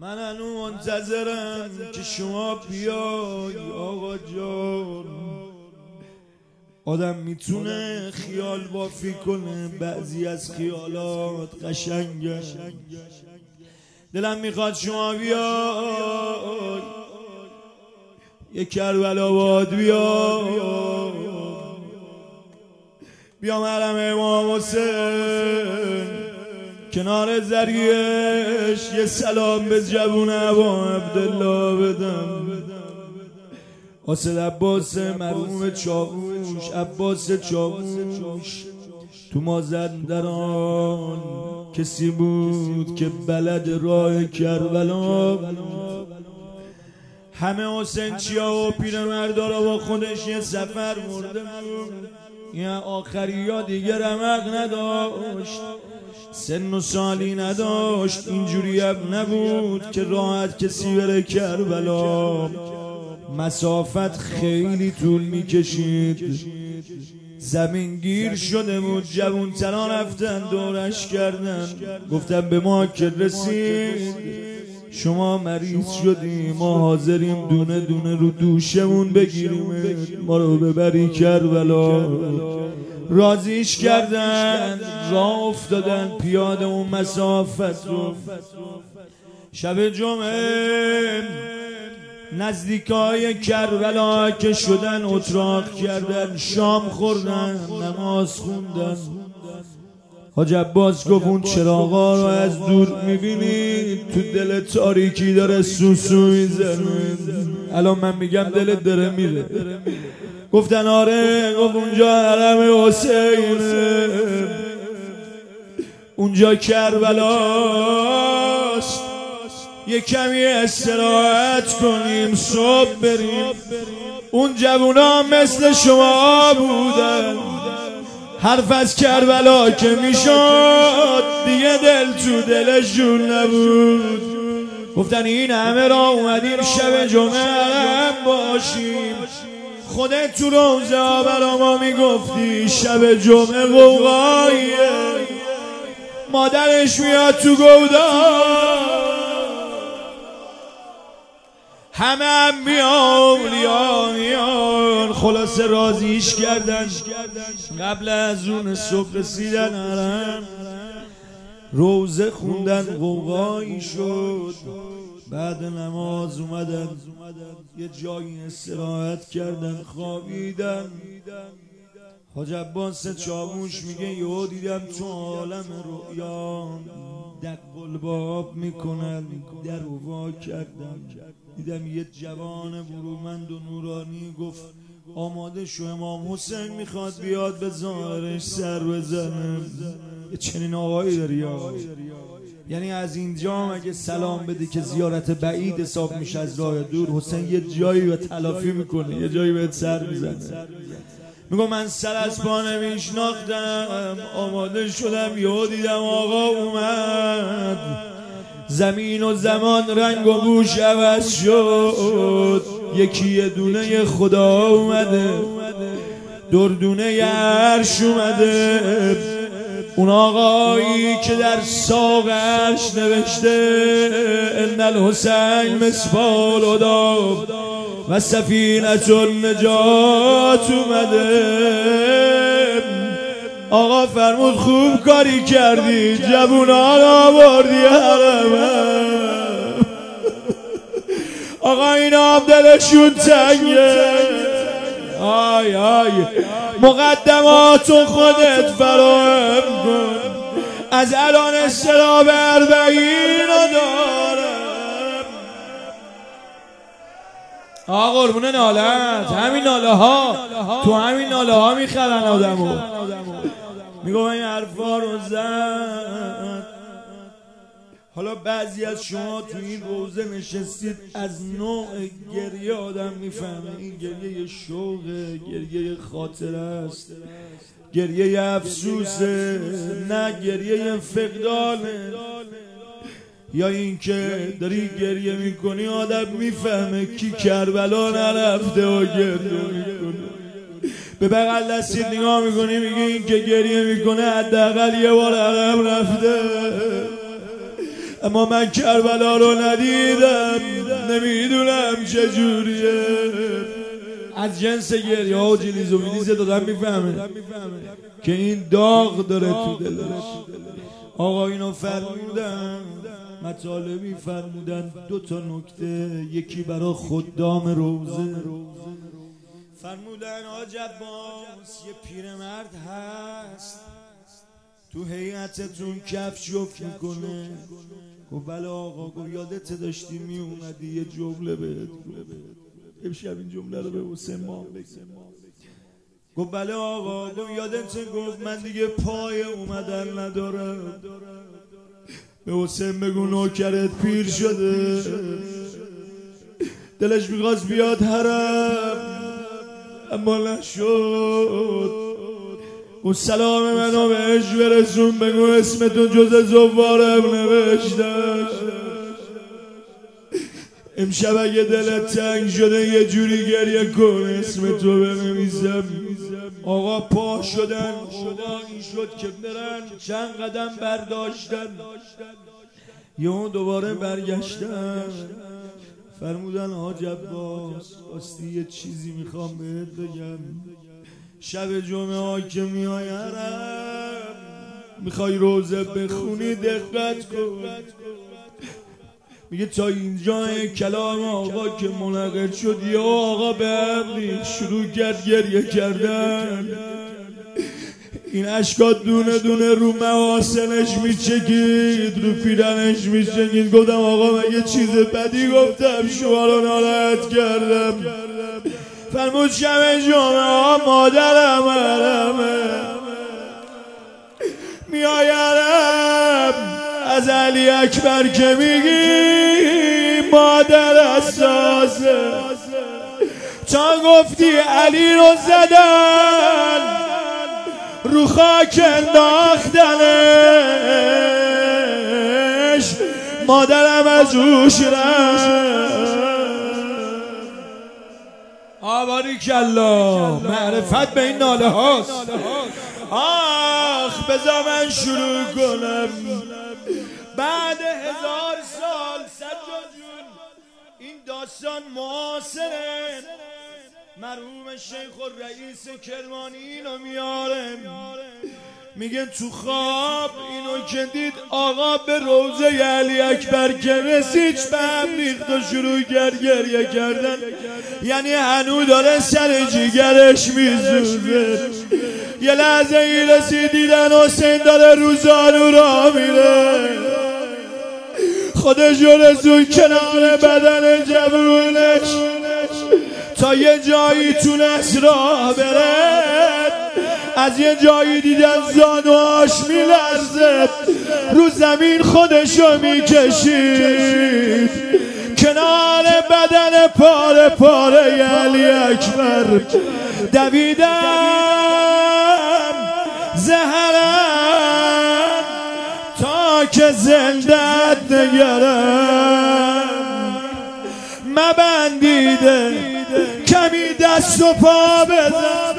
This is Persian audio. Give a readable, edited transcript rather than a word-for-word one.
من هنو منتظرم که شما بیای آقا جان. آدم میتونه خیال بافی کنه، بعضی از خیالات قشنگه. دلم میخواد شما بیای یه کربلا باد بیا حرم امام حسین کنار زریش یه سلام به جوون ابا عبدالله بدم. آسد عباس مرحوم چاووش، عباس چاووش تو مازندران کسی بود که بلد راه کربلا. همه حسین چیا و پیرمردا را با خودش یه سفر مرده بود. یه آخری ها دیگه رمق نداشت، سن و سالی نداشت، اینجوری هم نبود که راحت کسی بره کربلا. مسافت خیلی طول میکشید، زمین گیر شده بود. جوانتران رفتن دورش کردن، گفتن به ما که رسید شما مریض شدیم، ما حاضریم دونه دونه رو دوشمون بگیریم، ما رو ببری کربلا. راضیش کردن، راه افتادن پیاده اون مسافت رو. شب جمعه نزدیکای کربلا که شدن اتراق کردن، شام خوردن، نماز خوندن. حاج عباس گفت اون چراغا رو از دور میبینی تو دل تاریکی داره سوسو میزنه. الان من میگم دلت داره میره. گفتن آره. گفت اونجا حرم حسینه، اونجا کربلاست، یه کمی استراحت کنیم صبح بریم. اون جوونا مثل شما بودن، حرف از کربلا که میشد دیگه دل تو دلشون نبود. گفتن این همه را اومدیم شب جمعه هم باشیم، خودت تو روزه ها برا ما میگفتی شب جمعه قوقاییه، مادرش میاد تو گودار، همه هم میان. خلاصه راضیش کردن. قبل از اون صبح رسیدن حرم، روزه خوندن، قوقایی شد. بعد نماز اومدن یه جایی استراحت کردن، خوابیدن. حاج عباس چاووش میگه یهو دیدم تو عالم رؤیام دق الباب میکنن، در وا کردم. دیدم یه جوان برومند و نورانی گفت آماده شو، امام حسین میخواد بیاد به ظاهرش سر بزنه. یه چنین آقایی داری یا؟ یعنی از اینجا اگه سلام بده که زیارت بعید حساب میشه از راه دور، حسین یه جایی به تلافی میکنه، یه جایی بهت سر میزنه. میگم من سر از پا نمیشناختم، آماده شدم یهو دیدم آقا اومد. زمین و زمان رنگ و بوش عوض شد، یکی یه دونه خدا اومده، دردونه ی عرش اومده. اون آقایی که در ساقش نوشته ان الحسین مصباح الهدی و سفینة النجات اومده. آقا فرمود خوب کاری کردی، جوونا رو آوردی حرمم. آقا اینا هم دلشون تنگه. آی آی مقدماتو خودت فراهم کن، از الان استراب 40 رو دارم. آقا قربون نالت، همین ناله ها تو همین ناله ها میخرن آدمو. میگم این حرفا رو زد. حالا بعضی از شما تو این روزه نشستید، از نوع گریه آدم میفهمه این گریه شوقه، گریه خاطره است، گریه افسوسه، نه گریه فقدانه. یا اینکه داری گریه میکنی آدم میفهمه کی کربلا نرفته و گریه میکنه. به بغل دستید نگاه میکنی میگه این که گریه میکنه حداقل یه بار عقب رفته. اما من کربلا رو ندیدم، نمیدونم چجوریه. از جنس گریه ها و جلیز و ویلیز دادم میفهمه که این داغ داره تو دلش. آقا اینو فرمودن، مطالبی فرمودن، 2 تا نکته، یکی برا خدام روزه. فرمودن حاج عباس یه پیرمرد هست تو هیئتتون کفش جفت میکنه. گفت بله آقا. گفت یادت داشتی می اومدی یه جمله بهت امشب این جمله رو به حسین ما بگم. گفت بله آقا. گفت یادت؟ گفت من دیگه پای اومدن ندارم. به حسین بگو نوکرت پیر شده، دلش میخواست بیاد حرم اما نشد. اون سلام منو بهش برسون، بگو اسمتون جز زوارم نوشتم. امشب اگه دلت تنگ شده یه جوری گریه کن، اسم تو بنویسم. آقا پا شدن، خدا این شد که برن، چند قدم برداشتن، یهو دوباره برگشتن. فرمودن حاج عباس راستی یه چیزی میخوام بهت بگم. شب جمعه ها که میای حرم میخوای روزه بخونی دقت کن. میگه تا اینجا کلام آقا که منعقد شد، یا آقا به عقلی شروع کرد گریه کردن. این اشکات دونه دونه رو محاسنش میچکید، رو پیرنش میچکید. گفتم آقا مگه چیز بدی گفتم؟ شما رو ناراحت کردم؟ فرمود شب جمعه ها مادرم حرمه، میای حرم از علی اکبر که میگی مادر اساسه. تا گفتی علی رو زدن رو خاک انداختنش، مادرم از اوش رفت. آباری کلا معرفت به این ناله هاست. آخ بذار من شروع کنم. بعد 1000 سال سجاد جون این داستان معاصره. مرحوم شیخ الرئیس کرمانی اینو میاره، میگه تو خواب اینو که دید آقا به روضه علی اکبر که رسید به هم ریخت و شروع کرد گریه کردن. یعنی هنو داره سر جیگرش میزوزه. یه لحظه ای رسید دیدن حسین داره رو زانو را میره، خودش رسون کنار بدن جوونش تا یه جایی تونست راه بره. از یه جایی دیدن زانوهاش میلرزه، رو زمین خودشو میکشید کنار بدن پاره پاره علی اکبر. دویدم زهرم تا که زندت نگرم، مبندیده کمی دست و پا بزن.